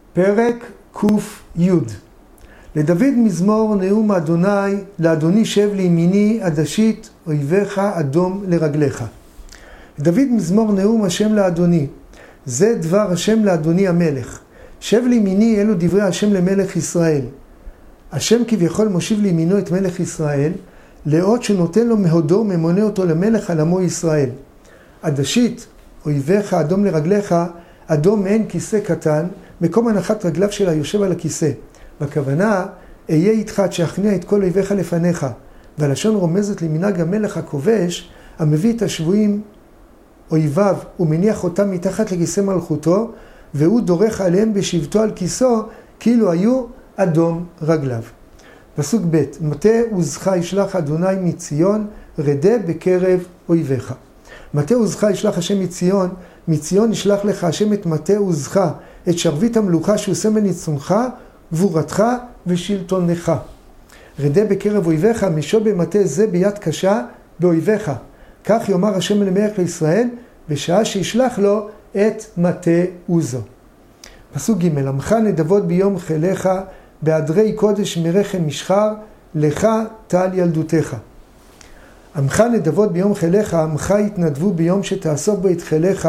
פרק ק"י. לדוד מזמור נאום אדוני, לאדוני שב לימיני עד אשית אויביך אדום לרגליך. לדוד מזמור נאום השם לאדוני, זה דבר השם לאדוני המלך. שב לימיני, אלו דברי השם למלך ישראל. השם כביכול מושיב לימינו את מלך ישראל, לאות שנותן לו מהודו ממונה אותו למלך על עמו ישראל. עד אשית אויביך אדום לרגליך, אדום מעין כיסא קטן, מקום הנחת רגליו של היושב על הכיסא. בכוונה, אהיה איתך עד שאכניע את כל אויביך לפניך. והלשון רומזת למנהג המלך הכובש, המביא את השבויים אויביו ומניח אותם מתחת לכיסא מלכותו, והוא דורך עליהם בשבתו על כיסו, כאילו היו אדום רגליו. פסוק ב' מטה עוזך ישלח אדוני מציון, רדה בקרב אויביך. מטה עוזך ישלח השם מציון, מציון ישלח לך השם את מטה עוזך, את שרביט המלוכה שהוא סמל ניצחונך, גבורתך ושלטונך. רדה בקרב אויביך, משול במטה זה ביד קשה באויביך. כך יאמר השם למלך לישראל, בשעה שישלח לו את מטה עוזו. פסוק ג' עמך נדבות ביום חיליך, בהדרי קודש מרחם משחר, לך טל ילדותך. עמך נדבות ביום חיליך, עמך יתנדבו ביום שתאסוף בו את חיליך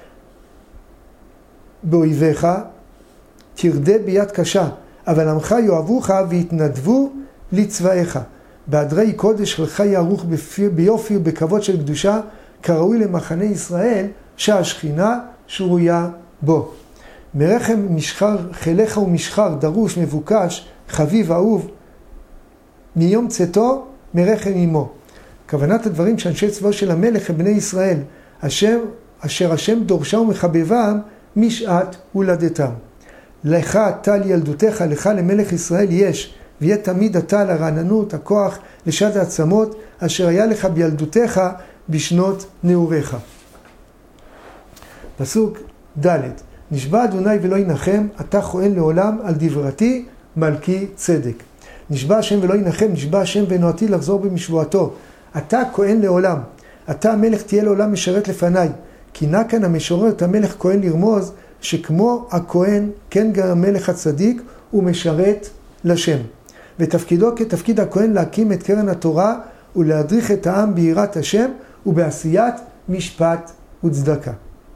באויביך, תרדה ביד קשה, אבל עמך יאהבוך ויתנדבו לצבאיך. בהדרי קודש חילך יערוך ביופי ובכבוד של קדושה, כראוי למחנה ישראל שהשכינה שרויה בו. מרחם משחר, חיליך ומשחר, דרוש, מבוקש, חביב, אהוב, מיום צאתו מרחם עמו. כוונת הדברים שאנשי צבאו של המלך הם בני ישראל, אשר השם דורשה ומחבבם משעת הולדתם. לך טל ילדותך, לך למלך ישראל יש, ויהיה תמיד אתה לרעננות, הכוח, לשד העצמות, אשר היה לך בילדותך בשנות נעוריך. פסוק ד' נשבע אדוני ולא ינחם, אתה כהן לעולם על דברתי מלכי צדק. נשבע השם ולא ינחם, נשבע השם ונועתי לחזור במשבועתו. אתה כהן לעולם, אתה המלך תהיה לעולם משרת לפניי. כי נע כאן המשורר את המלך כהן לרמוז, שכמו הכהן, כן גם המלך הצדיק, הוא משרת לשם. ותפקידו כתפקיד הכהן להקים את קרן התורה, ולהדריך את העם ביראת השם, ובעשיית משפט וצדקה.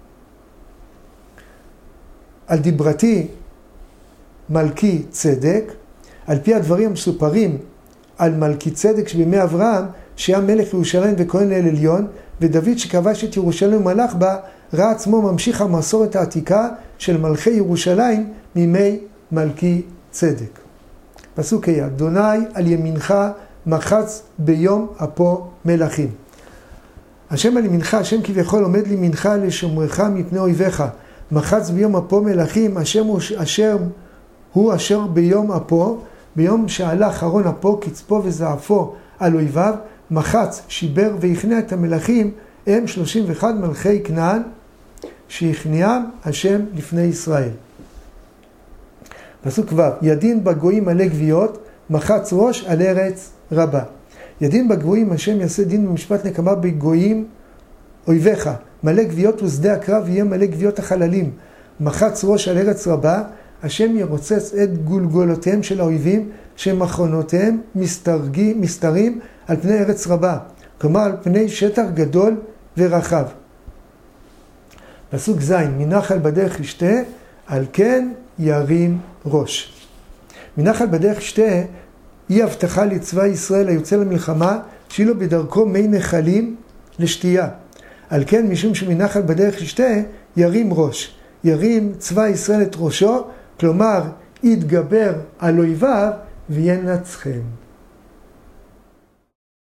על דברתי מלכי צדק, על פי הדברים המסופרים על מלכי צדק שבימי אברהם, שהיה מלך ירושלים וכהן לאל עליון, ודוד שכבש את ירושלים ומלך בה, ראה עצמו ממשיך המסורת העתיקה של מלכי ירושלים מימי מלכי צדק. פסוק ה' אדוני על ימינך מחץ ביום אפו מלכים. השם על ימינך, השם כביכול עומד לימינך לשומרך מפני אויביך. מחץ ביום אפו מלכים, השם הוא אשר ביום אפו, ביום שהלך ארון אפו, קצפו וזעפו על אויביו, מחץ, שיבר והכניע את המלכים, הם 31 מלכי כנען, שהכניעם השם לפני ישראל. פסוק ו' ידין בגויים מלא גוויות, מחץ ראש על ארץ רבה. ידין בגויים, השם יעשה דין במשפט נקמה בגויים אויביך. מלא גוויות ושדה הקרב יהיה מלא גוויות החללים. מחץ ראש על ארץ רבה, השם ירוצץ את גולגולותיהם של האויבים, שמחרונותיהם מסתרים על פני ארץ רבה. כלומר על פני שטח גדול ורחב. פסוק ז' מנחל בדרך ישתה, על כן ירים ראש. מנחל בדרך ישתה היא הבטחה לצבא ישראל היוצא למלחמה, שיהיה לו בדרכו מי נחלים לשתייה. על כן משום שמנחל בדרך ישתה ירים ראש. ירים צבא ישראל את ראשו, כלומר יתגבר על אויביו וינצחם.